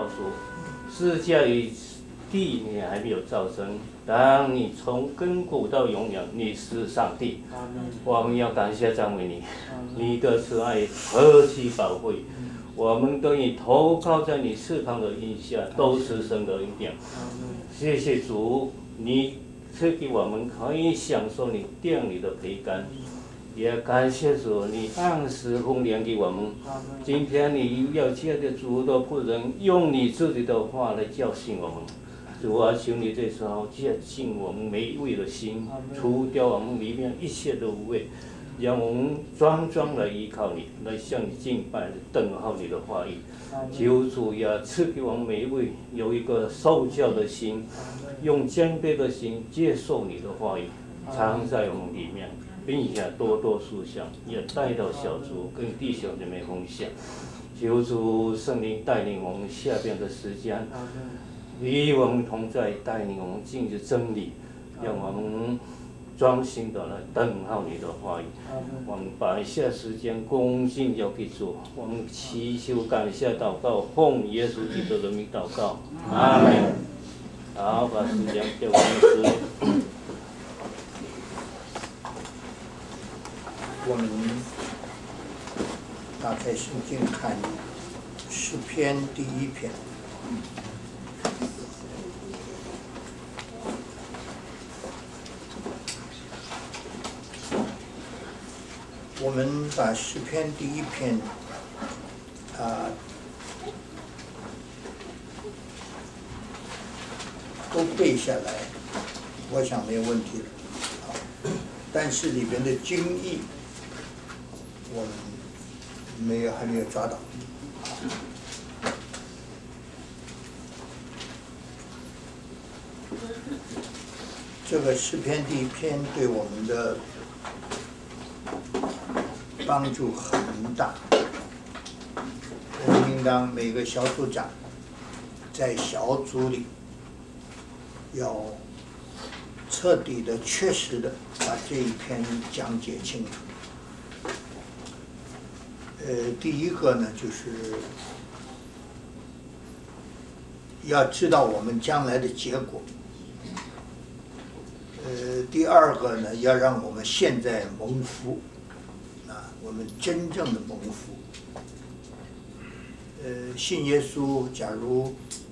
说，世界与地你还没有造生，当你从亘古到永远，你是上帝。我们要感谢赞美你，你的慈爱何其宝贵。我们都以投靠在你翅膀的荫下，都是神的恩典。谢谢主，你赐给我们可以享受你殿里的陪伴，也感谢主，你按时奉粮给我们。今天你要借着主的仆人，用你自己的话来教训我们。主啊，求你这时候洁净我们每一位的心，除掉我们里面一切的污秽。让我们专来依靠你，来向你敬拜，等候你的话语。求主呀，赐给我们每一位有一个受教的心，用谦卑的心接受你的话语，藏在我们里面，并且多多思想，也带到小组跟弟兄姐妹分享。求主圣灵带领我们下边的时间，与我们同在，带领我们进入真理，让我们专心的来等候你的话语。我们把一些时间恭敬交给主，我们祈求感谢祷告，奉耶稣基督的名祷告，阿门。好，把时间给我们我们打开圣经看诗篇第1篇。我们把诗篇第1篇都背下来，我想没有问题了。但是里边的经义，我们还没有抓到。这个诗篇第1篇对我们的帮助很大，我们应当每个小组长在小组里要彻底的、确实的把这一篇讲解清楚。第一个呢，就是要知道我们将来的结果。第二个呢，要让我们现在蒙福。我们真正的蒙福。信耶稣，假如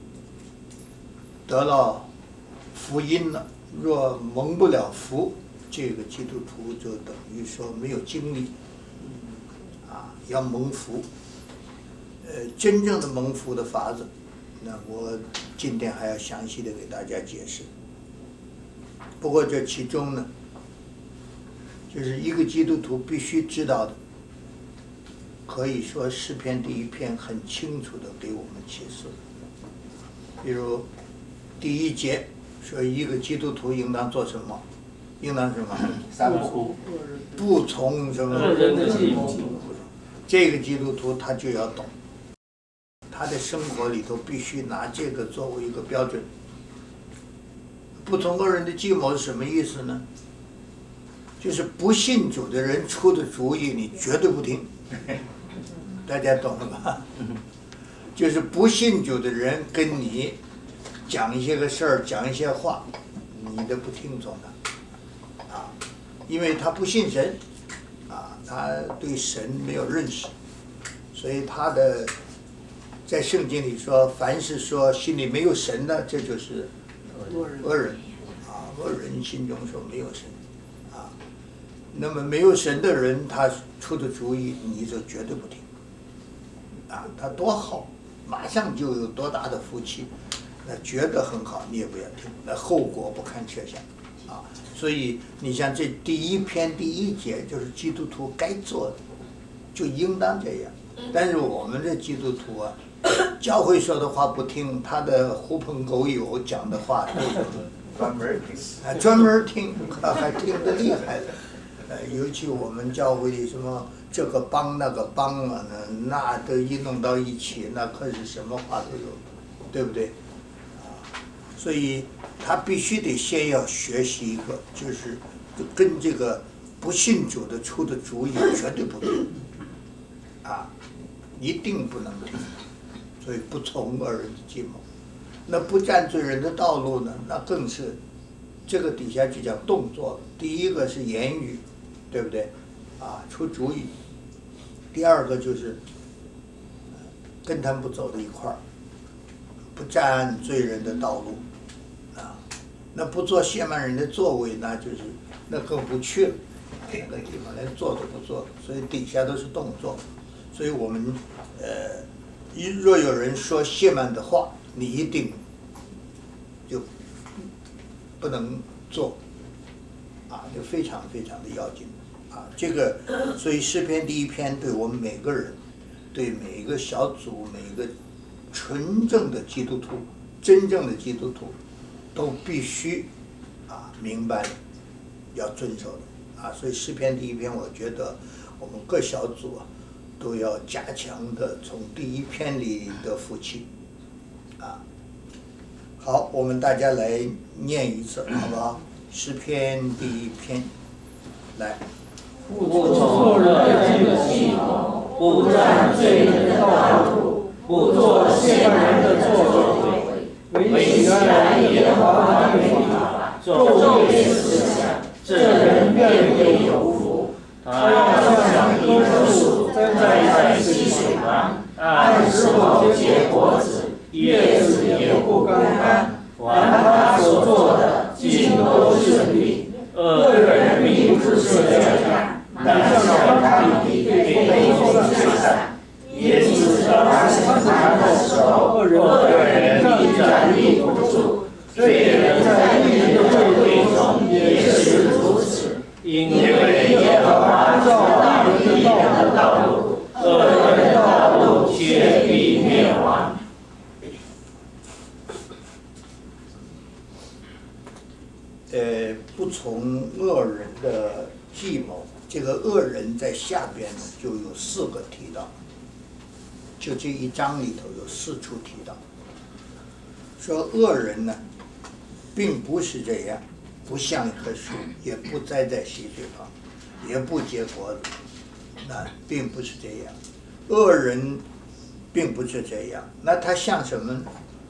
得了福音了，若蒙不了福，这个基督徒就等于说没有经历。要蒙福。真正的蒙福的法子，那我今天还要详细的给大家解释。不过这其中呢，就是一个基督徒必须知道的。可以说诗篇第1篇很清楚的给我们启示。比如第1节说，一个基督徒应当做什么？应当什么？不从什么恶人的计谋。这个基督徒他就要懂，他的生活里头必须拿这个作为一个标准。不从恶人的计谋是什么意思呢？就是不信主的人出的主意，你绝对不听。大家懂了吧？就是不信主的人跟你讲一些个事儿，讲一些话，你都不听从他，因为他不信神，他对神没有认识，所以他的在圣经里说，凡是说心里没有神的，这就是恶人，恶人心中说没有神，那么没有神的人，他出的主意你就绝对不听，他多好，马上就有多大的福气，那觉得很好，你也不要听，那后果不堪设想，所以你像这第1篇第1节，就是基督徒该做的，就应当这样。但是我们这基督徒教会说的话不听，他的狐朋狗友讲的话都是专门听，还听得厉害的。尤其我们教会里什么这个帮那个帮那都一弄到一起，那可是什么话都有，对不对？所以他必须得先要学习一个，就是跟这个不信主的出的主意绝对不对，一定不能听。 所以不从恶人的计谋。那不占罪人的道路呢？那更是这个底下就讲动作了。第一个是言语，对不对？出主意。第二个就是跟他们不走到一块儿，不占罪人的道路，那不做亵慢人的座位，那更不去了，那个地方连坐都不坐，所以底下都是动作。所以我们若有人说亵慢的话，你一定就不能做，就非常非常的要紧。这个，所以诗篇第1篇对我们每个人，对每一个小组，每一个纯正的基督徒，真正的基督徒，都必须明白要遵守的。所以诗篇第1篇，我觉得我们各小组都要加强的从第1篇里的福气。好，我们大家来念一次，好不好？诗篇第1篇，来。 不从恶人的计谋，不占罪人的道路，不做亵慢人的作为，唯喜爱耶和华的律法，昼夜思想，这人便为有福。他要像一棵树栽在溪水旁，按时候结果子，叶子也不干。凡他所做的，尽都顺利。恶人并不是这样。乃像糠秕被风吹散，因此当审判的时候，恶人必站立不住。罪人在义人的会中也是如此，因为耶和华知道义人的道路，恶人的道路却必灭亡。 不从恶人的计谋。这个恶人在下边呢，就有4个提到，就这1章里头有4处提到，说恶人呢，并不是这样，不像一棵树，也不栽在溪水旁，也不结果子，那并不是这样。恶人并不是这样，那他像什么呢？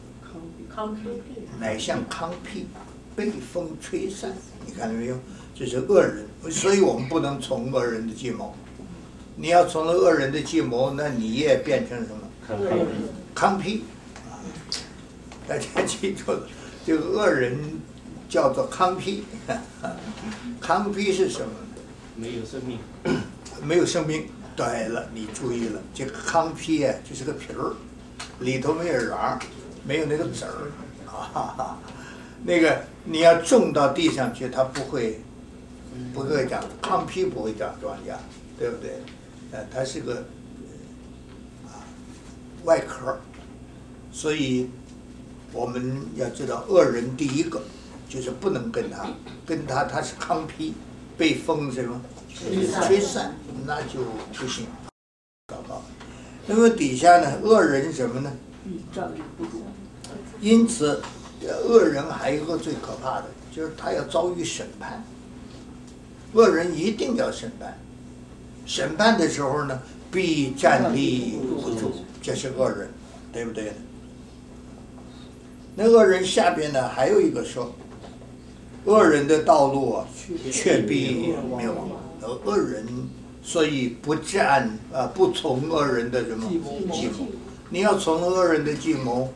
乃像糠秕，被风吹散。你看到没有？这是恶人，所以我们不能从恶人的计谋。你要从了恶人的计谋，那你也变成什么？糠秕。大家记住了，这个恶人叫做糠秕。糠秕是什么？ 没有生命。 没有生命。对了，你注意了，这个糠秕就是个皮儿，里头没有瓤，没有那个籽儿。那个你要种到地上去，它不会长，糠秕不会长庄稼，对不对？它是个外壳，所以我们要知道，恶人第一个就是不能跟他，他是糠秕，被风什么吹散，那就不行。糟糕。那么底下呢，恶人什么呢？因此。恶人还有一个最可怕的，就是他要遭遇审判。恶人一定要审判，审判的时候呢，必站立不住，这是恶人，对不对？那恶人下边呢，还有一个说，恶人的道路却必灭亡。恶人所以不从恶人的什么计谋，你要从恶人的计谋。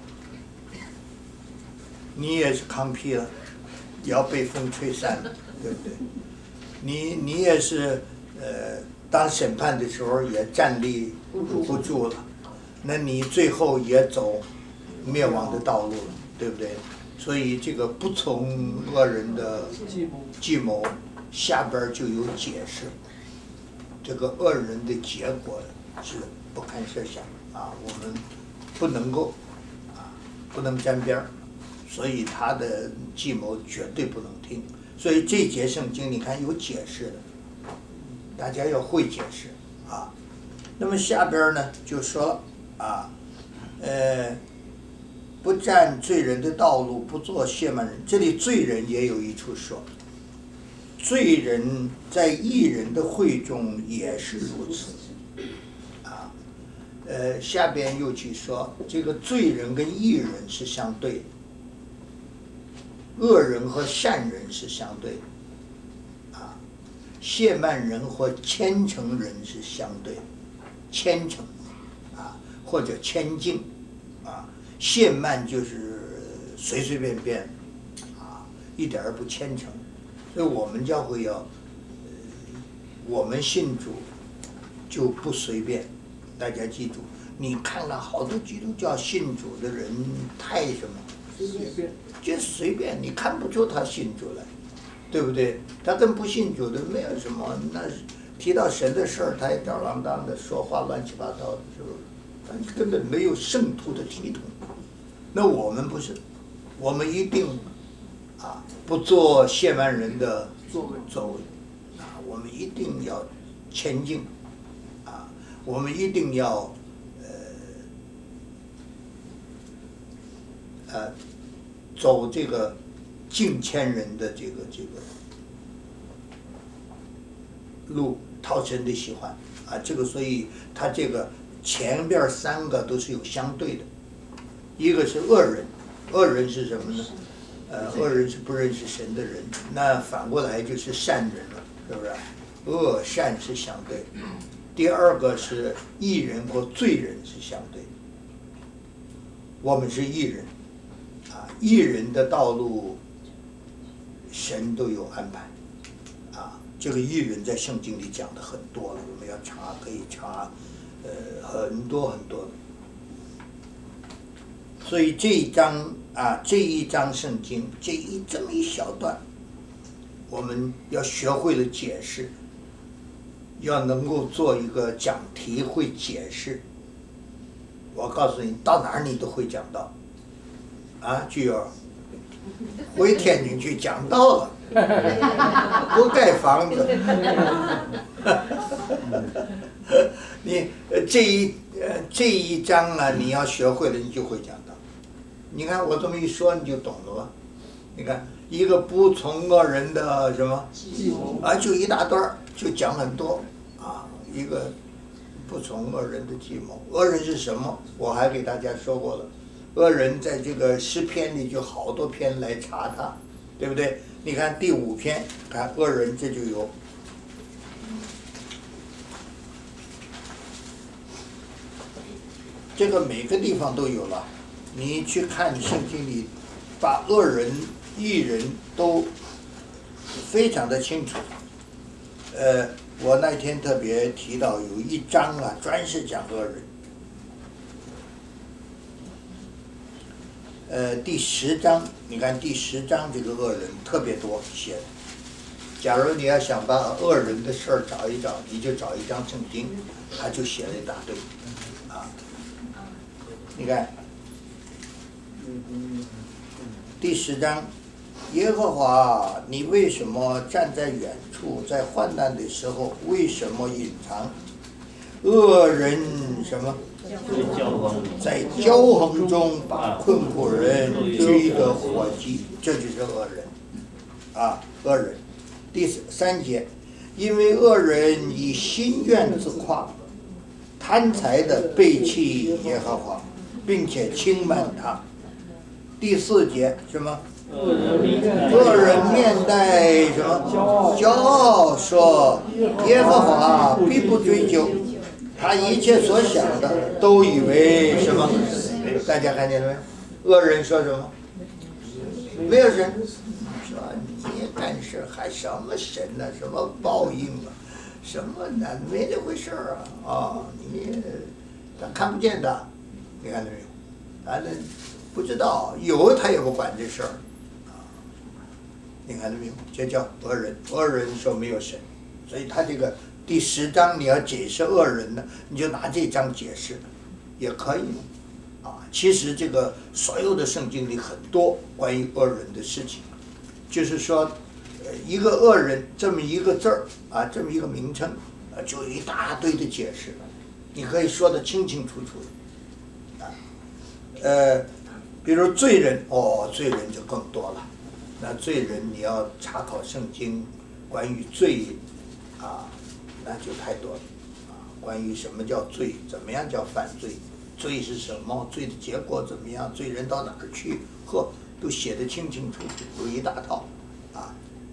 你也是糠秕了，也要被风吹散了，对不对？你也是当审判的时候也站立不住了，那你最后也走灭亡的道路了，对不对？所以这个不从恶人的计谋下边就有解释，这个恶人的结果是不堪设想我们不能够不能沾边儿。所以他的计谋绝对不能听，所以这节圣经你看有解释的，大家要会解释那么下边呢就说不占罪人的道路，不做亵慢人。这里罪人也有一处说，罪人在义人的会中也是如此下边又去说这个罪人跟义人是相对的，恶人和善人是相对的，啊，懈慢人和虔诚人是相对的，虔诚啊或者谦敬啊，懈慢就是随随便便啊，一点儿不虔诚，所以我们教会要，我们信主就不随便。大家记住，你看了好多基督教信主的人太什么？ 随便， 就随便，你看不出他信主来，对不对？他跟不信主的没有什么，那提到神的事儿，他也吊郎当的说话乱七八糟的，是不是？他根本没有圣徒的体统。那我们不是，我们一定啊不做亵慢人的作为啊，我们一定要前进。我们一定要走这个敬谦人的这个路，讨神的喜欢啊。这个所以他这个前边3个都是有相对的，一个是恶人，恶人是什么呢？恶人是不认识神的人，那反过来就是善人了，是不是？恶善是相对的。第2个是义人或罪人是相对的，我们是义人，啊，义人的道路，神都有安排，啊，这个义人在圣经里讲的很多了，我们要查可以查，很多很多的。所以这一章啊，这一章圣经这么一小段，我们要学会了解释。要能够做一个讲题会解释，我告诉你，到哪儿你都会讲到，啊，具有，回天津去讲到了，不盖房子，你这一章啊，你要学会了，你就会讲到。你看我这么一说，你就懂了吧？你看一个不从恶人的什么啊，就一大段就讲很多啊，一个不从恶人的计谋。恶人是什么？我还给大家说过了，恶人在这个诗篇里就好多篇来查他，对不对？你看第5篇，看恶人这就有。这个每个地方都有了，你去看圣经里，把恶人、义人都非常的清楚。我那天特别提到有一章啊，专是讲恶人。第10章，你看第10章这个恶人特别多写的。假如你要想把恶人的事儿找一找，你就找一章圣经，他就写了一大堆，啊。你看，第10章，耶和华，你为什么站在远处，在患难的时候为什么隐藏？恶人什么？在骄横中把困苦人追得火急，这就是恶人，啊，恶人。第3节，因为恶人以心愿自夸，贪财的背弃耶和华，并且轻慢他。第4节什么？恶人面带什么？骄傲说耶和华必不追究，他一切所想的都以为什么？大家看见了没有？恶人说什么？没有神，说你干事还什么神呢？什么报应啊？什么呢？没这回事儿啊！啊，你他看不见的，你看到没有？反正不知道，有他也不管这事儿，啊，你看到没有？这叫恶人。恶人说没有神，所以他这个第10章你要解释恶人呢，你就拿这章解释，也可以，啊，其实这个所有的圣经里很多关于恶人的事情，就是说，一个恶人这么一个字儿啊，这么一个名称，就有一大堆的解释，你可以说得清清楚楚的，啊，比如罪人，哦，罪人就更多了，那罪人你要查考圣经关于罪，啊，那就太多了，啊， 关于什么叫罪，怎么样叫犯罪，罪是什么，罪的结果怎么样，罪人到哪儿去，都写得清清楚楚，有一大套啊。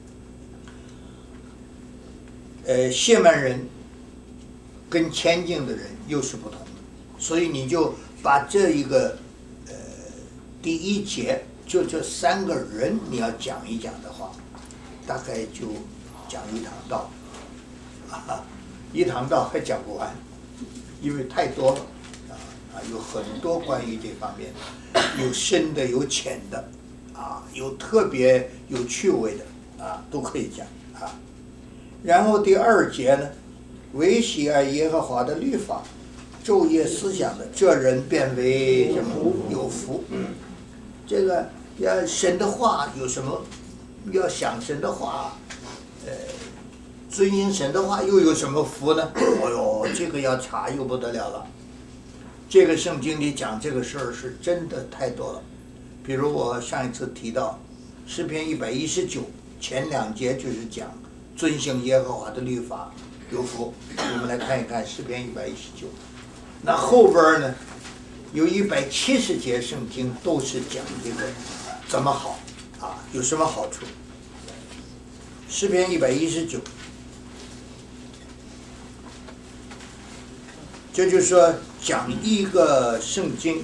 谢曼人跟谦敬的人又是不同的，所以你就把这一个第一节就这3个人你要讲一讲的话，大概就讲一堂道，一堂道还讲不完，因为太多了有很多关于这方面，有深的有浅的有特别有趣味的都可以讲然后第2节呢，唯喜爱耶和华的律法，昼夜思想的，这人变为什么？有福。这个要神的话有什么？要想神的话，遵行神的话又有什么福呢？哎呦，这个要查又不得了了。这个圣经里讲这个事儿是真的太多了。比如我上一次提到诗篇119前2节就是讲遵行耶和华的律法有福。我们来看一看诗篇119，那后边呢有170节圣经都是讲这个怎么好有什么好处。诗篇119，这就是说讲一个圣经，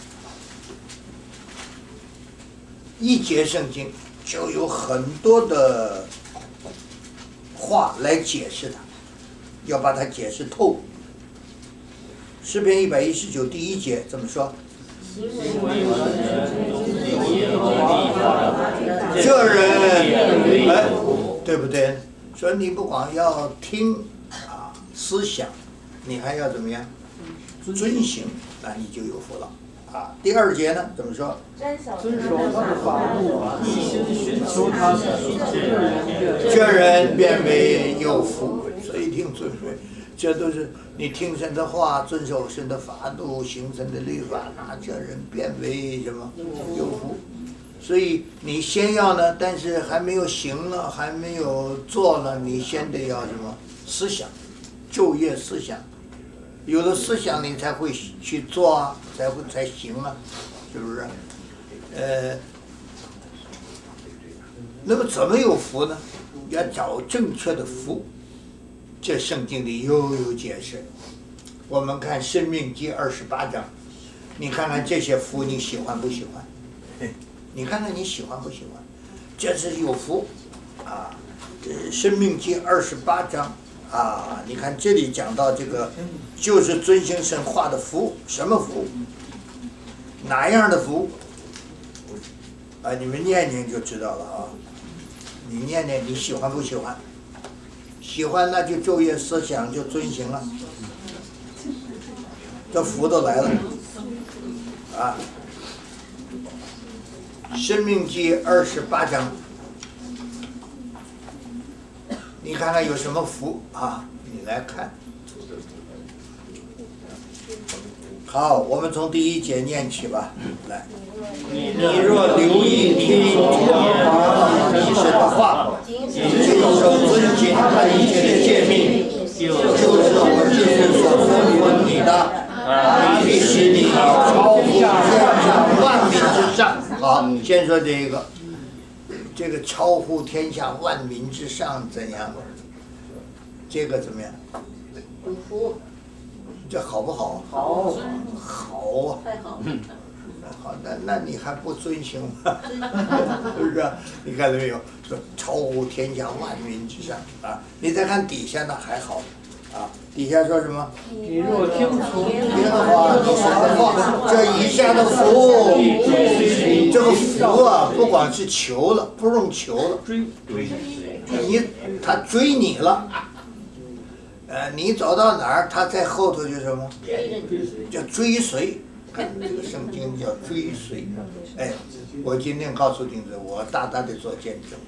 一节圣经就有很多的话来解释它，要把它解释透。诗篇119第1节怎么说？这人对不对？所以你不光要听思想，你还要怎么样？遵行，那你就有福了第2节呢怎么说？ 遵守他的法度，一心寻求他的这人变为有福。所以听遵守，这都是你听神的话，遵守神的法度，行神的律法，那这人变为什么？有福。所以你先要呢，但是还没有行了，还没有做了，你先得要什么？思想，昼夜思想。有了思想，你才会去做才行是不是？那么怎么有福呢？要找正确的福。这圣经里又有解释。我们看《申命记》28章，你看看这些福你喜欢不喜欢？你看看你喜欢不喜欢？这是有福申命记》28章你看这里讲到这个，就是遵行神话的福，什么福？哪样的福？你们念念就知道了你念念你喜欢不喜欢？喜欢那就昼夜思想就遵行了，这福都来了申命记28章，你看看有什么福你来看。好，我们从第1节念起吧。来，你若留意听从耶和华你神的话，谨守遵行他一切的诫命，就是我今日所吩咐你的，必使你超乎天下万民之上。好，先说这个超乎天下万民之上怎样？这个怎么样？ 有福。 这好不好？ 好。 好太好了。 好，那你还不遵行吗？是不是？你看到没有？说超乎天下万民之上你再看底下呢还好底下说什么？ 你若听从耶和华你神的话，这以下的福，这个福不光是求了，不用求了，他追你了。你走到哪儿，他在后头就什么？叫追随。看这个圣经叫追随。我今天告诉弟兄，我大大的做见证，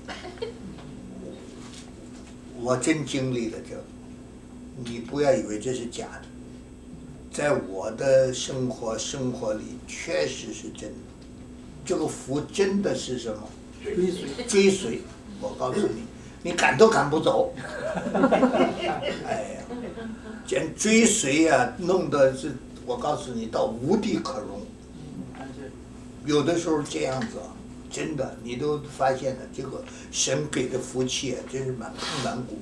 我真经历了这个，你不要以为这是假的，在我的生活里确实是真的。这个福真的是什么？追随。我告诉你，你赶都赶不走。 见追随啊，弄得是，我告诉你，到无地可容。有的时候这样子啊，真的，你都发现了，这个神给的福气啊，真是满坑满谷。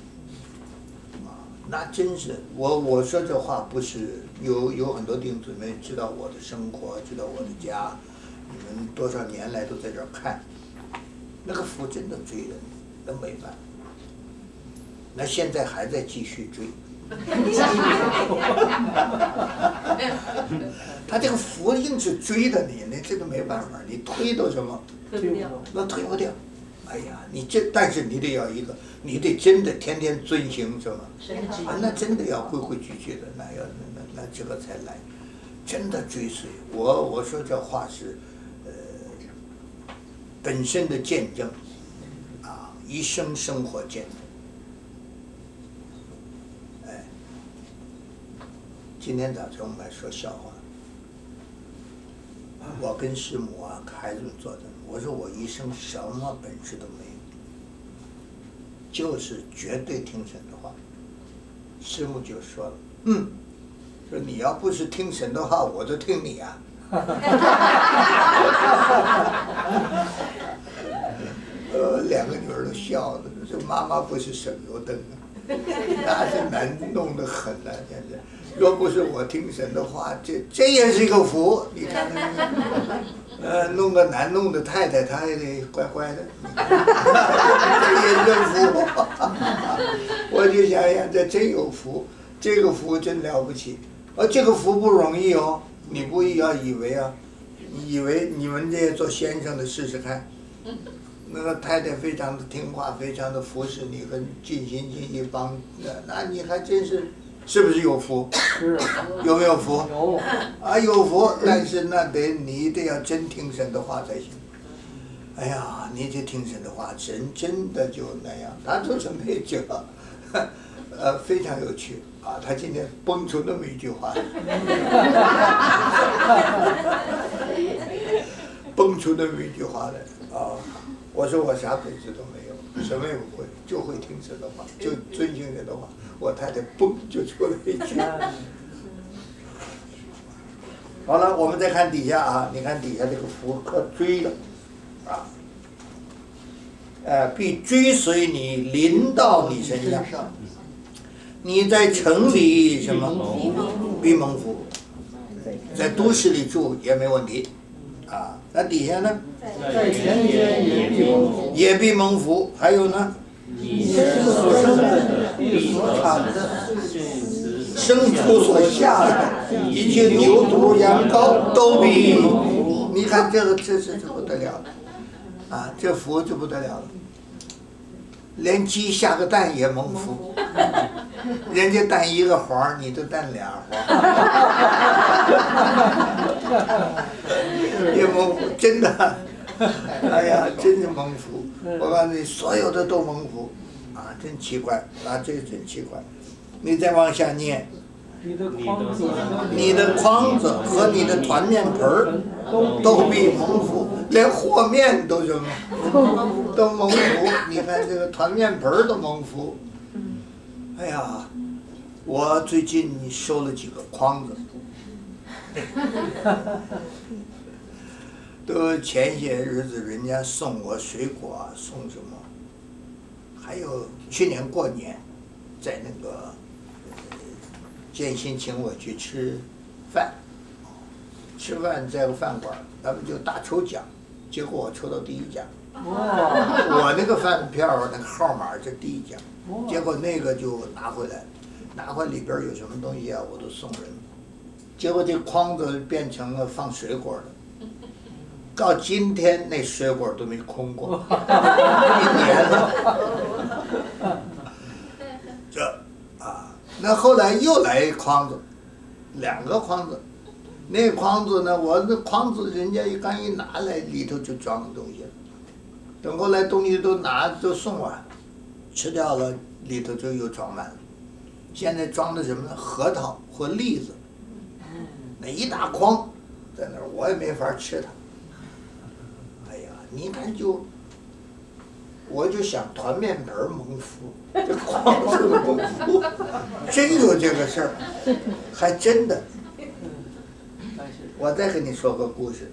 那真是，我说这话不是有很多弟兄姊妹知道我的生活，知道我的家，你们多少年来都在这儿看，那个福真的追人，那没办法。那现在还在继续追。他这个福硬是追的你，那这个没办法，你推都什么？ 推不掉。 那推不掉。哎呀，但是你得要一个，你得真的天天遵行什么？啊，那真的要规规矩矩的，那这个才来，真的追随。我说这话是，本身的见证，啊，一生生活见证。哎，今天早晨我们还说笑话，我跟师母啊，孩子们坐着。我说我一生什么本事都没有，就是绝对听神的话。师母就说了，说你要不是听神的话，我就听你啊。两个女儿都笑了，说妈妈不是省油灯啊，那是难弄得很啊，现在。若不是我听神的话，这也是一个福，你看看。弄个难弄的太太，她也得乖乖的，这也是福。我就想想，这真有福，这个福真了不起。这个福不容易哦，你不要以为啊，你以为你们这些做先生的试试看，那个太太非常的听话，非常的服侍你，和尽心尽意帮，那你还真是。是不是有福？ 是。 有没有福？ 有。 啊，有福，但是那你得要真听神的话才行。哎呀，你这听神的话，神真的就那样。他就是那句话，非常有趣啊。他今天蹦出那么一句话，蹦出那么一句话来啊！我说我啥本事都没有，什么也不会，就会听神的话，就遵行神的话。我太太嘣就出了一句。好了，我们再看底下啊，你看底下这个福可追了，啊，必追随你，临到你身上。你在城里什么？必蒙福。在都市里住也没问题，啊，那底下呢？ 在田间也必蒙福。 也必蒙福，还有呢？ 你身所生的，地所产的， 牲畜所下的，一切牛犊羊羔都必蒙福。你看这不得了了，啊，这福就不得了了。连鸡下个蛋也蒙福，人家蛋一个黄，你这蛋俩黄，也蒙福，真的。哎呀，真是蒙福！我告诉你，所有的都蒙福，啊，真奇怪，啊，这真奇怪。你再往下念， 你的筐子和你的团面盆儿都必蒙福，连和面都什么都蒙福。你看这个团面盆儿都蒙福。哎呀，我最近收了几个筐子。都前些日子人家送我水果啊，送什么？还有去年过年，在那个建新请我去吃饭，吃饭在个饭馆，他们就大抽奖，结果我抽到第一奖。我那个饭票那个号码是第一奖，结果那个就拿回来，拿回里边有什么东西啊，我都送人。结果这筐子变成了放水果的。到今天那水果都没空过，1年了。这啊，那后来又来一筐子，2个筐子，那筐子呢，我那筐子人家刚一拿来，里头就装东西了。等后来东西都送完，吃掉了，里头就又装满了。现在装的什么呢？核桃和栗子，那一大筐在那儿，我也没法吃它。你看我就想团面盆蒙福，这光是个蒙福，真有这个事儿，还真的。我再跟你说个故事。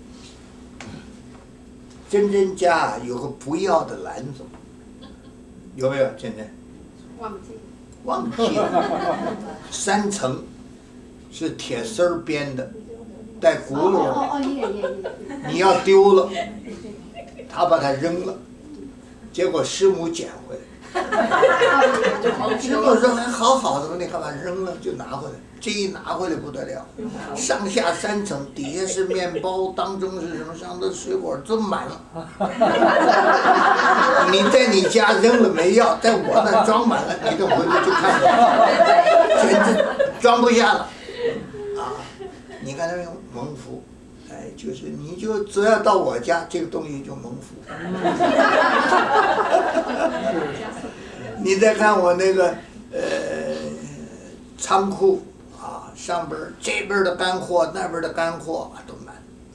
珍珍家有个不要的篮子，有没有？珍珍？忘记了。3层，是铁丝儿编的，带轱辘的。你要丢了，他把它扔了，结果师母捡回来。师母说还好好的，你干嘛扔了就拿回来？这一拿回来不得了，上下3层，底下是面包，当中是什么？上头水果都满了。你在你家扔了没要，在我那装满了，你等回去就看到，简直装不下了。啊，你看那个蒙福，哎，就是你就只要到我家，这个东西就蒙福。你再看我那个仓库。上边这边的干货，那边的干货都满。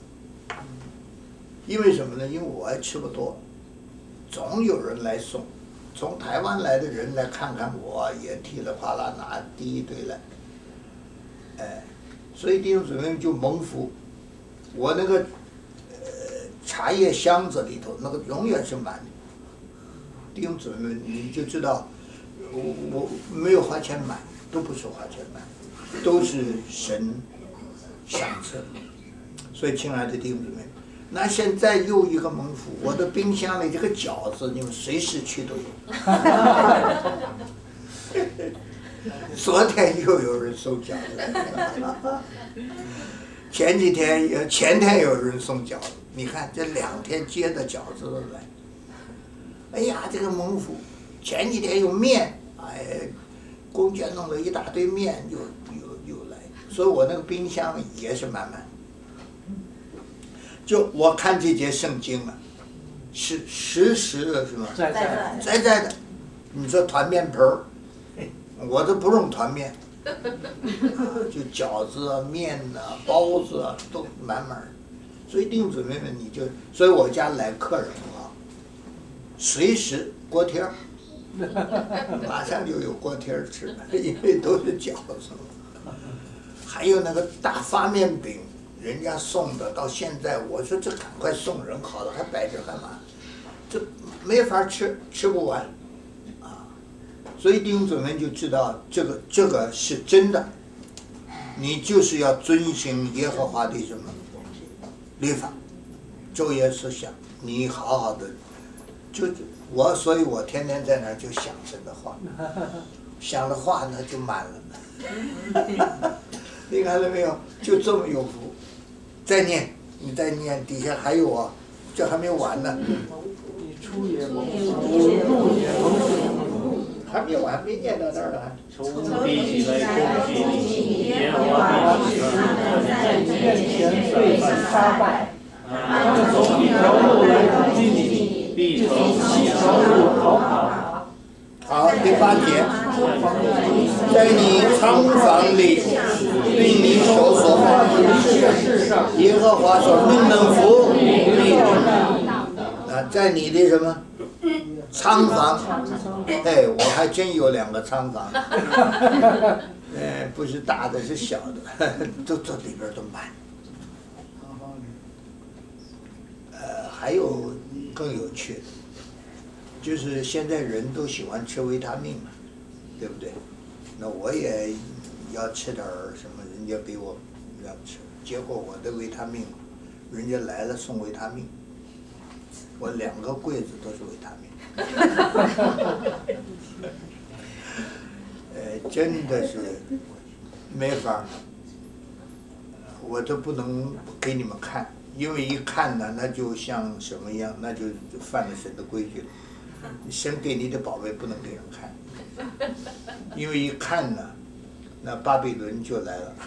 因为什么呢？因为我也吃不多，总有人来送，从台湾来的人来看看我，也噼里啪啦拿第一堆来，哎，所以弟兄姊妹就蒙福。我那个茶叶箱子里头那个永远是满的。弟兄姊妹，你就知道，我没有花钱买，都不是花钱买。都是神赏赐，所以亲爱的弟兄姊妹，那现在又一个蒙福，我的冰箱里这个饺子，你们随时去都有。昨天又有人送饺子，前天有人送饺子，你看这2天接的饺子都来。哎呀，这个蒙福，前几天有面，哎，公家弄了一大堆面，又来，所以我那个冰箱也是满满。就我看这节圣经啊，是实时的，是吗？在的。你说团面盆儿，我都不用团面，就饺子啊、面啊、包子啊都满满。所以弟兄姊妹们，所以我家来客人啊，随时锅贴儿。马上就有锅贴吃，因为都是饺子，还有那个大发面饼，人家送的，到现在我说这赶快送人好了，还摆着干嘛？这没法吃，吃不完，啊！所以弟兄姊妹就知道这个是真的，你就是要遵行耶和华的什么律法，昼夜思想，你好好的所以我天天在那儿就想神的话，想的话呢就满了。你看到没有？就这么有福。再念，你再念，底下还有啊，这还没完呢。 你出也蒙福，入也蒙福， 还没完，没念到那儿呢。 从地起来攻击你，耶和华必使他们在你面前被杀败。他们从一条路来攻击你，必从7条路逃跑。 好，第8节，在你仓房里，令你手所办的一切事上，耶和华所命的福必啊，在你的什么仓房？哎，我还真有2个仓房，不是大的，是小的，都这里边都满。还有更有趣的，就是现在人都喜欢吃维他命嘛，对不对？那我也要吃点什么，人家给我让吃，结果我的维他命，人家来了送维他命，我2个柜子都是维他命，真的是没法，我都不能给你们看。因为一看呢，那就像什么样，那就犯了神的规矩了。神给你的宝贝不能给人看，因为一看呢，那巴比伦就来了，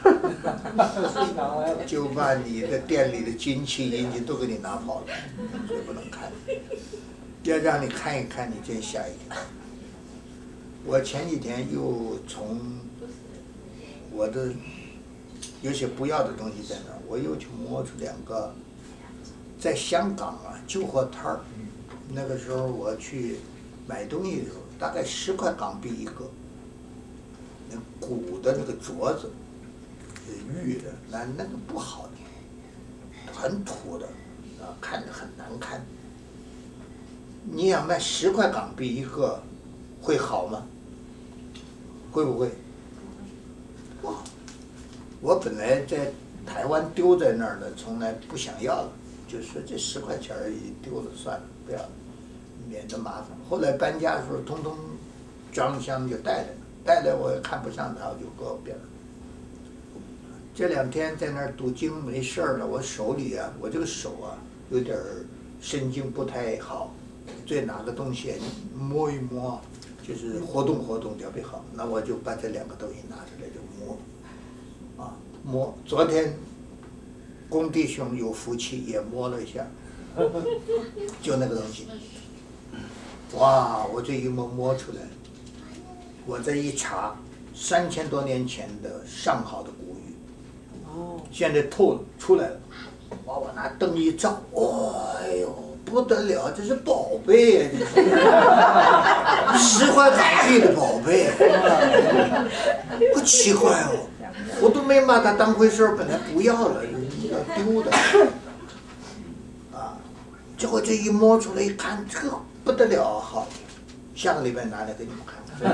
就把你的店里的金器银器都给你拿跑了，所以不能看。要让你看一看，你真吓一跳。我前几天又从我的有些不要的东西在那儿，我又去摸出2个，在香港啊旧货摊儿那个时候我去买东西的时候，大概10块港币一个，那古的那个镯子，玉的，那个不好的，很土的，啊，看着很难看。你想卖10块港币一个，会好吗？会不会？不好。我本来在台湾丢在那儿的，从来不想要了，就说这10块钱而已，丢了算了，不要了，免得麻烦。后来搬家的时候，通通装箱就带来了，带来我也看不上它，我就搁边了。这2天在那儿读经没事儿了，我手里啊，我这个手啊有点神经不太好，对哪个东西摸一摸，就是活动活动特别好。那我就把这2个东西拿出来就摸，啊摸。昨天龚弟兄有福气也摸了一下，就那个东西，哇！我这一摸出来，我这一查，3000多年前的上好的古玉，现在透了出来了，哇！我拿灯一照，哎呦，不得了，这是宝贝呀！这是10块港币的宝贝，不奇怪哦，我都没把它当回事儿，本来不要了，要丢的，啊，结果这一摸出来一看，这个不得了，好，下个礼拜拿来给你们看看，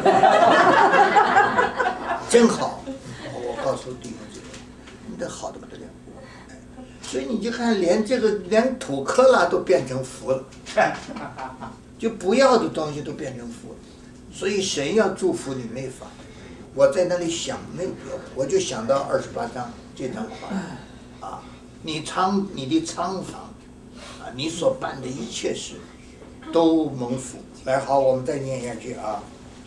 真好，我告诉弟兄姐妹，你这好的不得了。所以你就看，连土坷垃都变成福了，就不要的东西都变成福了。所以神要祝福你没法。我在那里想那个，我就想到28章这张画，啊，你的仓房，啊，你所办的一切事，都蒙福。来，好，我们再念下去啊。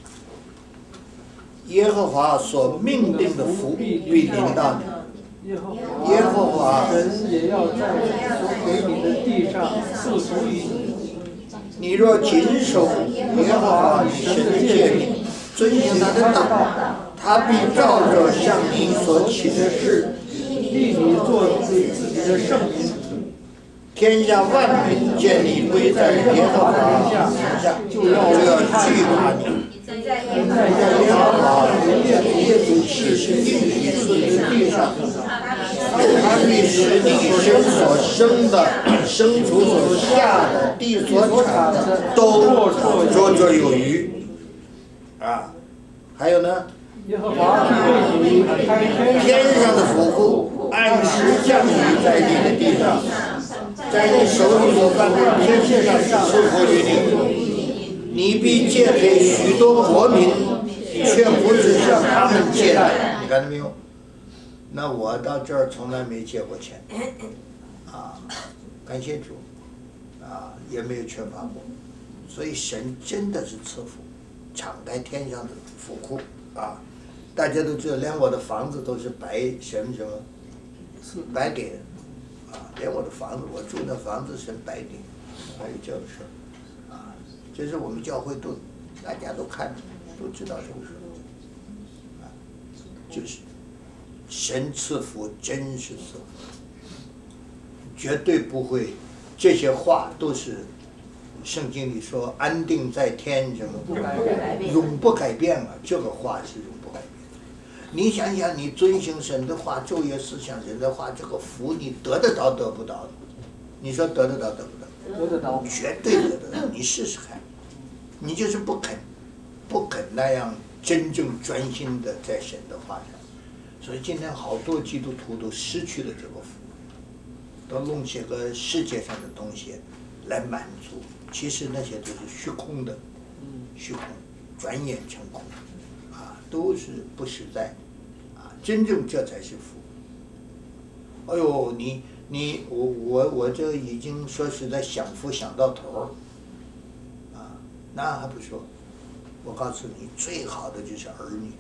耶和华所命定的福必临到你。耶和华神也要在所给你的地上赐福于你。 你若谨守耶和华你神的诫命，遵行他的道，他必照着向你所起的事， 立你做自己的圣民。 天下万民见你归在耶和华名下，就要惧怕你。在耶和华列祖起誓应许赐的地上，他必使你身所生的、牲畜所下的、地所产的，都绰绰有余。啊，还有呢？ 耶和华为你开天上的府库，按时降雨在你的地上，在你手里所办的天线上赐福于你，你必借给许多国民，却不只向他们借贷。你看到没有？那我到这儿从来没借过钱，啊，感谢主，啊，也没有缺乏过，所以神真的是赐福，敞开天上的府库啊！大家都知道，连我的房子都是白什么白给的，啊，连我的房子，我住那房子是白给，还有这个事儿，啊，这是我们教会都大家都看都知道这个事儿，啊，就是神赐福，真是赐福，绝对不会，这些话都是圣经里说安定在天什么永不改变啊，这个话是永不改变。你想想，你遵行神的话，昼夜思想神的话，这个福你得得到得不到的？你说得得到得不到？ 得得到， 绝对得得到。你试试看，你就是不肯那样真正专心的在神的话上。所以今天好多基督徒都失去了这个福，都弄些个世界上的东西来满足，其实那些都是虚空的，虚空，转眼成空，啊，都是不实在，啊，真正这才是福。哎呦，我这已经说实在享福享到头儿，啊，那还不说，我告诉你，最好的就是儿女。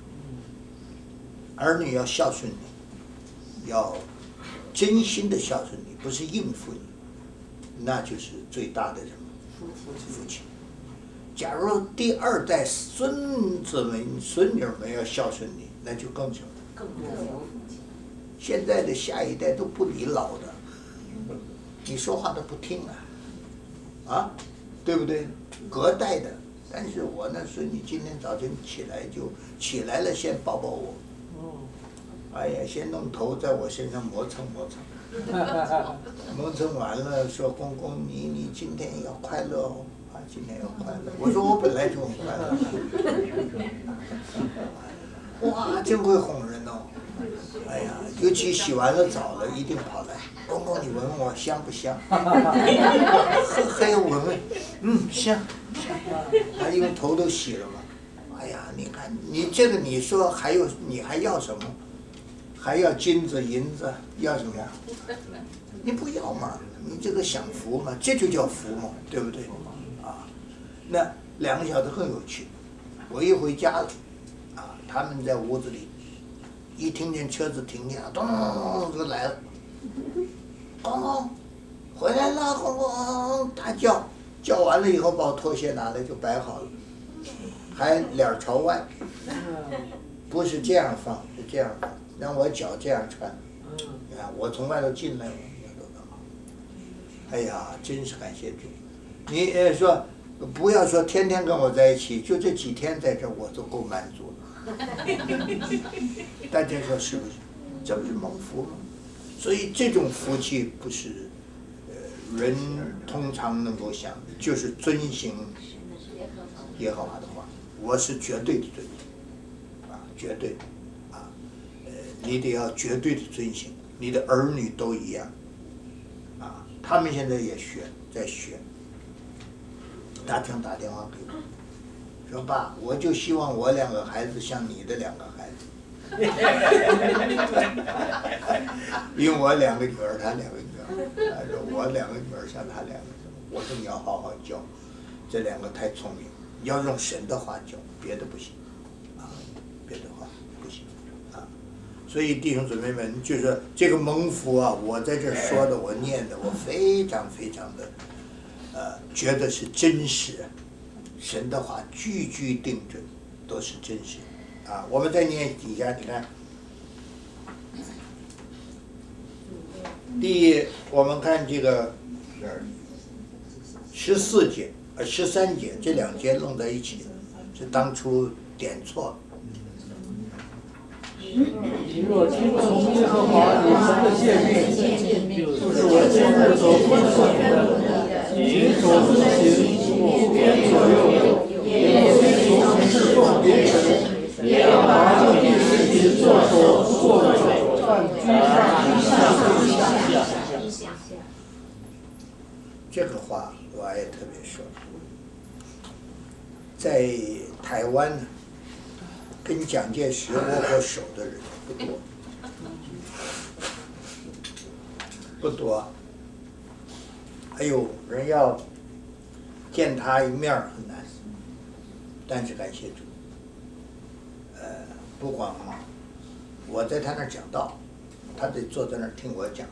儿女要孝顺你，要真心的孝顺你，不是应付你，那就是最大的什么福气。假如第2代孙子们、孙女们要孝顺你，那就更什么？更多福气。现在的下一代都不理老的，你说话都不听啊，啊， 对不对？隔代的。但是我呢说，你今天早晨起来了，先抱抱我。哎呀，先弄头在我身上磨蹭磨蹭，磨蹭完了说公公你今天要快乐哦，啊今天要快乐。我说我本来就很快乐。哇，真会哄人哦。哎呀，尤其洗完了澡了，一定跑来，公公你闻闻我香不香？还要闻闻，香香。他因为头都洗了嘛。哎呀，你看你这个你说你还要什么？还要金子银子，要什么呀？你不要嘛，你这个享福嘛，这就叫福嘛，对不对？啊，那2个小时很有趣。我一回家了，啊，他们在屋子里，一听见车子停下，咚咚咚咚就来了。公公，回来了，公公，他叫完了以后，把我拖鞋拿来就摆好了，还脸朝外，不是这样放，是这样放。让我脚这样穿，你看我从外头进来，哎呀，真是感谢主！你说不要说天天跟我在一起，就这几天在这我都够满足了。大家说是不是？这不是蒙福吗？所以这种福气不是人通常能够想的，就是遵行耶和华的话，我是绝对的遵行，啊，绝对的。你得要绝对的遵行，你的儿女都一样，啊，他们现在也在学，大厅打电话给我，说爸，我就希望我2个孩子像你的2个孩子，因为我2个女儿，他2个女儿，他说我2个女儿像他2个，我说你要好好教，这2个太聪明，要用神的话教，别的不行，啊，别的话不行。所以弟兄姊妹们，就是这个蒙福啊，我在这说的，我念的，我非常非常的，觉得是真实，神的话句句定准，都是真实，啊，我们再念底下，你看，我们看这个14节13节，这2节弄在一起，是当初点错了。 你若听从耶和华你神的诫命，就是我今日所吩咐你的，谨守遵行，不偏左右，也不随从侍奉别神，也要把这件事情做首做尾，但居上。 这个话我也特别说，在台湾呢，跟蒋介石握过手的人不多，不多。还有人要见他一面很难，但是感谢主，不光我在他那儿讲道，他得坐在那儿听我讲。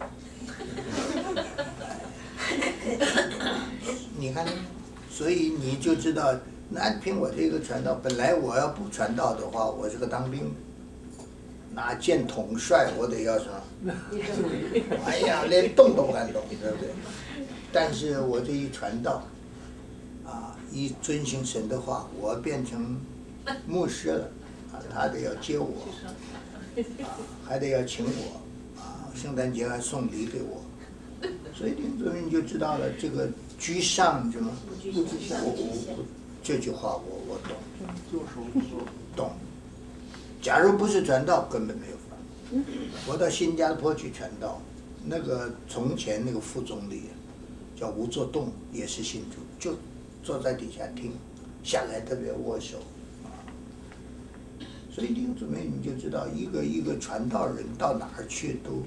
你看，所以你就知道。那凭我这个传道，本来我要不传道的话，我是个当兵的，那见统帅我得要什么？哎呀，连动都不敢动，对不对？但是我这一传道，啊，一遵行神的话，我变成牧师了，啊，他得要接我，啊，还得要请我，啊，圣诞节还送礼给我，所以你就知道了，这个居上什么？这句话我懂，假如不是传道，根本没有法。我到新加坡去传道，那个从前那个副总理叫吴作栋，也是信主，就坐在底下听，下来特别握手，啊。所以弟兄姊妹，你就知道一个传道人到哪儿去都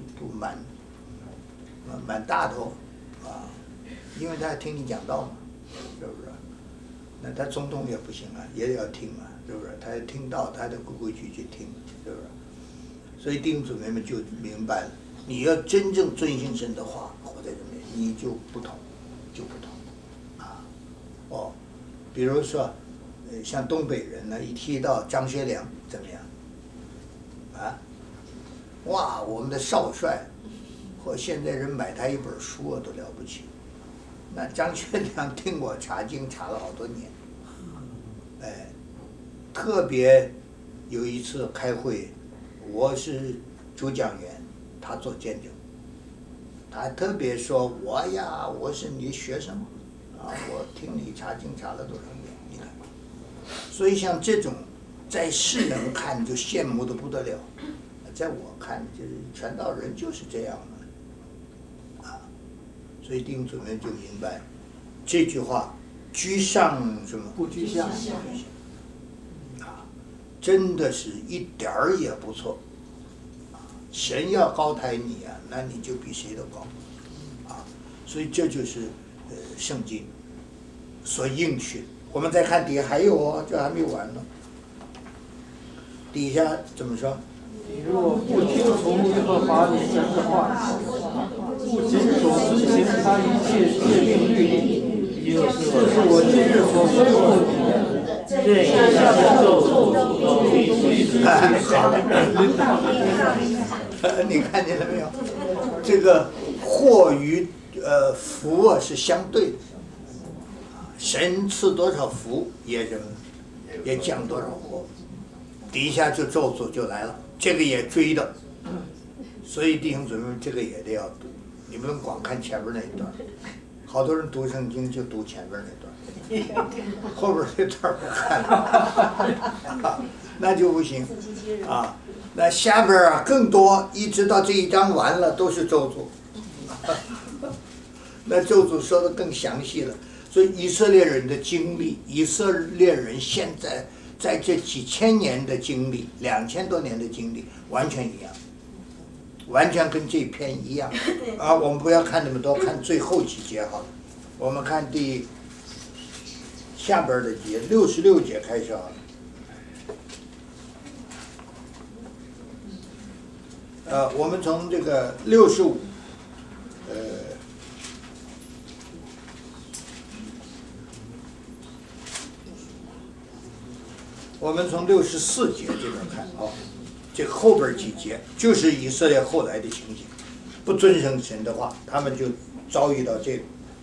蛮大头，啊，因为他听你讲道嘛，是不是？那他总统也不行啊，也要听啊，是不是？他要听到，他得规规矩矩听，是不是？所以弟兄姊妹们就明白了，你要真正遵行神的话，活在这里，你就不同，啊，哦，比如说，像东北人呢，一提到张学良怎么样？啊，哇，我们的少帅，或现在人买他一本书啊，都了不起， 那张学良听我查经查了好多年，哎，特别有一次开会，我是主讲员，他做见证，他特别说我呀，我是你学生，啊，我听你查经查了多少年，你看，所以像这种，在世人看就羡慕的不得了，在我看就是传道人就是这样的，啊，所以弟兄姊妹就明白这句话，居上什么？ 不居下。 啊，真的是一点儿也不错。神要高抬你啊，那你就比谁都高，啊，所以这就是圣经所应许。我们再看底下还有哦，这还没完呢。底下怎么说？ 你若不听从耶和华你神的话，不谨守遵行他一切诫命律例，这是我今日所吩咐你的，这以下的咒诅都必随之你看见了没有？这个祸与福啊是相对的，神赐多少福也什么，也降多少祸，底下就咒诅就来了，这个也追的，所以弟兄姊妹这个也得要读，你不能光看前面那一段，好多人读圣经就读前面那段，后边这段不看了，那就不行啊。那下边啊更多，一直到这一章完了都是咒诅，那咒诅说的更详细了。所以以色列人的经历，以色列人现在这几千年的经历，2000多年的经历，完全一样，完全跟这篇一样。啊，我们不要看那么多，看最后几节好了。我们看下边的节，66节开始好了。我们从这个65，我们从64节这边看啊，这后边几节就是以色列后来的情景，不遵守神的话，他们就遭遇到这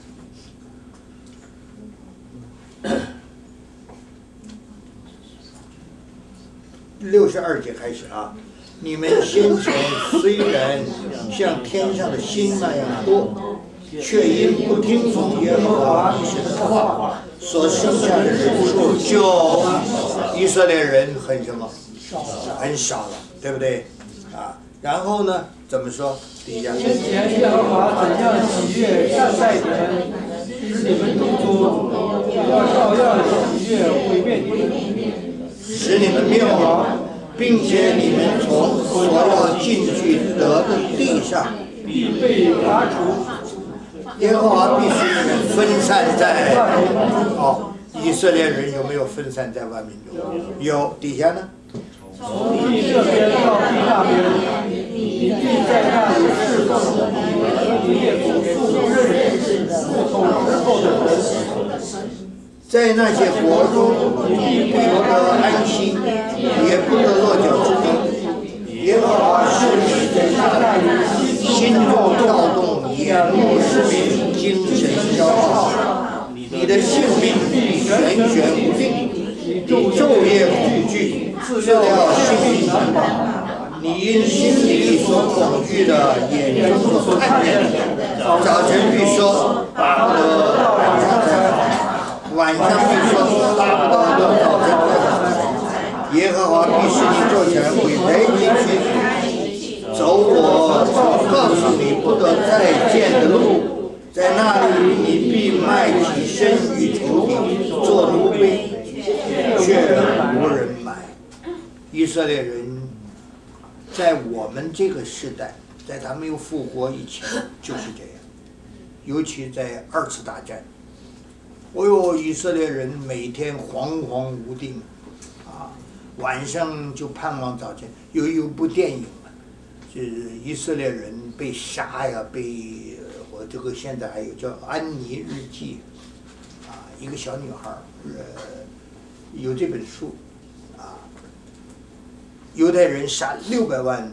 个。62节开始啊。你们先前虽然像天上的星那样多，却因不听从耶和华神的话，所剩下的人数就以色列人很什么？很少了，对不对？啊，然后呢？怎么说？底下。 先前耶和华怎样喜悦善待你们，使你们得救，要照样喜悦毁灭你们， 使你们灭亡。并且你们从所要进去得的地上必被拔除。 耶和华必使你们分散在以色列人有没有分散在万民中？有。底下呢？ 从地这边到地那边，你必在那里侍奉你列祖不认识不统治后的人。 在那些国中，你不得安息，也不得落脚之地。耶和华使你在那里心中跳动，眼目失明，精神消耗。你的性命必悬悬无定，你昼夜恐惧，治疗性命难保。你因心里所恐惧的，眼中所看见的，早晨必说巴不得晚上才好。晚上必说达不到的早晨再好，耶和华必使你做成为雷霆去走我告诉你不得再见的路，在那里你必卖己身与仇敌，做奴婢，却无人买。以色列人在我们这个时代，在他没有复活以前就是这样，尤其在2次大战。哦呦，以色列人每天惶惶无定，啊，晚上就盼望早晨。有一部电影啊，就是以色列人被杀呀，我这个现在还有叫《安妮日记》，啊，一个小女孩有这本书，啊，犹太人杀600万，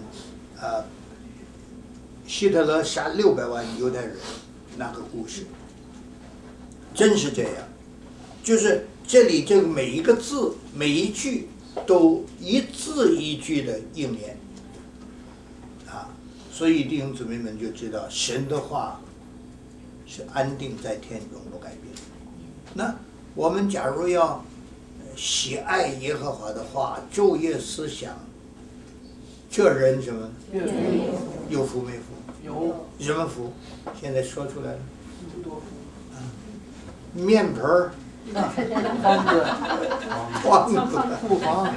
希特勒杀600万犹太人那个故事。 真是这样，就是这里这个每一个字每一句都一字一句的应验，所以弟兄姊妹们就知道神的话是安定在天中不改变。那我们假如要喜爱耶和华的话，昼夜思想，这人什么？有福没福？ 有。 什么福？现在说出来了。面盆儿。房子。 库房。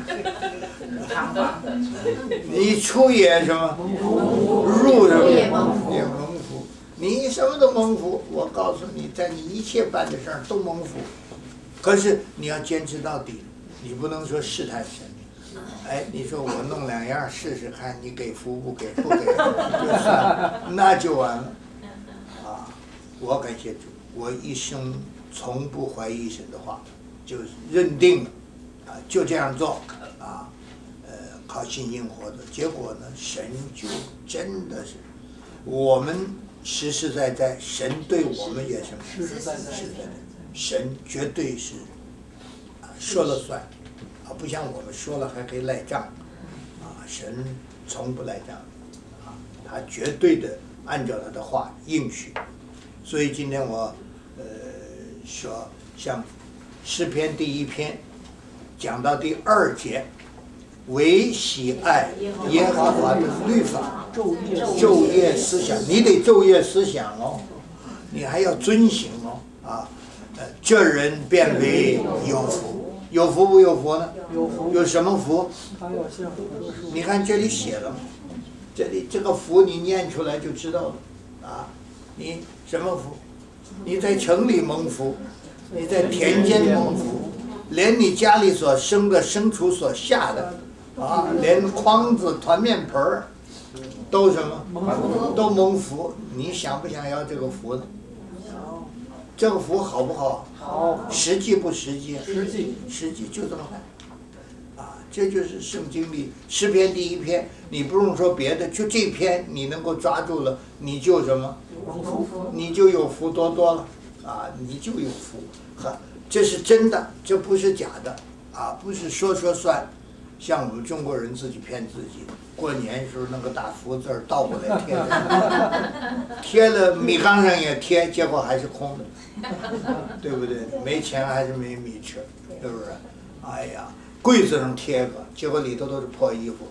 你出也什么？入什么？也蒙福。你什么都蒙福，我告诉你，在你一切办的事儿都蒙福。可是你要坚持到底，你不能说试探神。哎，你说我弄2样试试看，你给福不给，不给就算，那就完了。我感谢主，我一生从不怀疑神的话，就认定了，就这样做，靠信心活着。结果呢，神就真的是，我们实实在在，神对我们也是实实在在，神绝对是说了算，不像我们说了还可以赖账，神从不赖账，他绝对的按照他的话应许。所以今天我说，像诗篇第1篇讲到第2节，唯喜爱耶和华的律法，昼夜思想，你得昼夜思想哦，你还要遵行哦，这人变为有福，有福不有福呢？ 有福。 有什么福？ 他要像福的树。 你看这里写了，这里这个福你念出来就知道了，你什么福？你在城里蒙福，你在田间蒙福，连你家里所生的牲畜所下的，连筐子、团面盆儿，都什么？都蒙福。你想不想要这个福呢？这个福好不好？ 好。 实际不实际？ 实际。 实际就这么办。这就是圣经里诗篇第1篇，你不用说别的，就这篇你能够抓住了，你就什么？你就有福多多了，你就有福，这是真的，这不是假的，不是说算，像我们中国人自己骗自己，过年时候那个大福字倒过来贴了，贴了米缸上也贴，结果还是空的，对不对？没钱还是没米吃，是不是？哎呀。柜子上贴个，结果里头都是破衣服。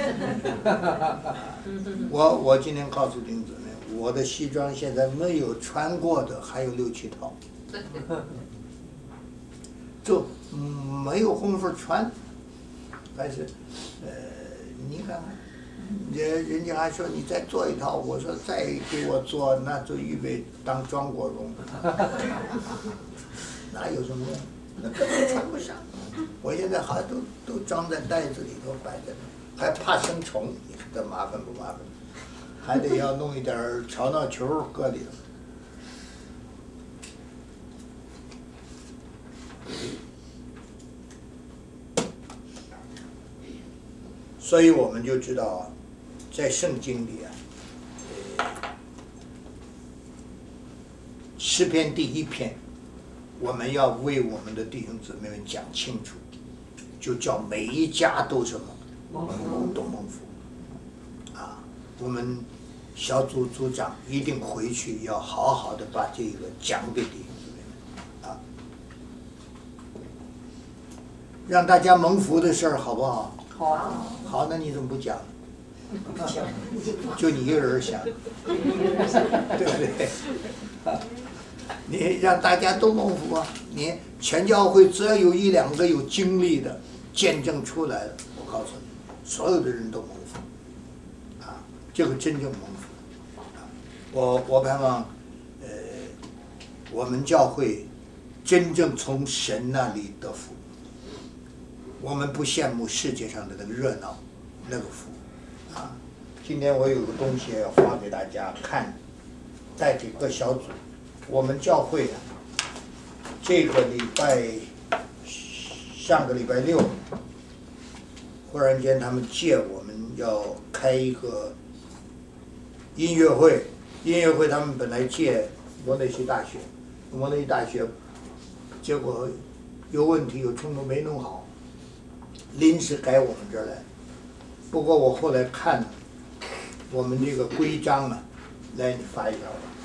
我今天告诉弟兄姊妹，我的西装现在没有穿过的还有6、7套，就没有功夫穿，还是你看看，人家还说你再做一套，我说再给我做，那就预备当庄国荣，哪有什么用？那根本穿不上。我现在还都装在袋子里头摆着呢，还怕生虫，你看这麻烦不麻烦？还得要弄一点吵闹球搁里头。所以我们就知道，在圣经里诗篇第1篇。我们要为我们的弟兄姊妹们讲清楚，就叫每一家都什么都蒙福，我们小组组长一定回去要好好的把这个讲给弟兄姊妹们，让大家蒙福的事儿好不好？ 好。 好，那你怎么不讲？就你一个人想，对不对？你让大家都蒙福啊！你全教会只要有1、2个有经历的见证出来了，我告诉你，所有的人都蒙福，这个真正蒙福。我盼望，我们教会真正从神那里得福。我们不羡慕世界上的那个热闹，那个福，今天我有个东西要发给大家看，带给各小组。我们教会这个礼拜，上个礼拜6，忽然间他们借我们要开一个音乐会，他们本来借摩内西大学结果有问题有冲突没弄好，临时改我们这儿来。不过我后来看我们这个规章啊，来你发一条吧。